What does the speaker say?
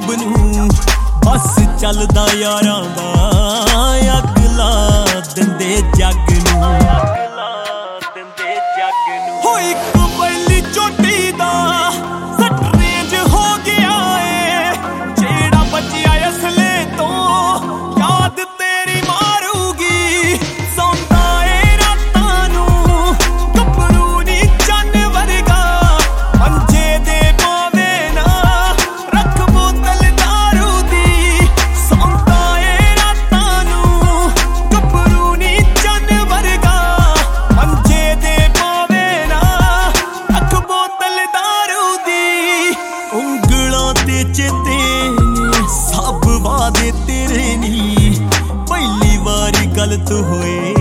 रब नूं बस चलदा यारां दा अग ला दिंदे जग नूं हो इक पहली चोटी दा सट रेंज हो गया है जेड़ा बचिया असले तो याद तेरी मारूगी सौंदा ए रातां नूं कपड़ू नी चन वर्गा पंजे दे पावे ना रख बोतल दारू दी सौंदा ए रातां नूं कपड़ू नी चन वर्गा पंजे दे पावे ना रख बोतल दारू दी ਉਂਗਲਾਂ ਤੇ ਚੇਤੇ ਨੇ ਸਭ ਵਾਦੇ ਤੇਰੇ ਨੀ ਪਹਿਲੀ ਵਾਰੀ ਗਲਤ ਹੋਏ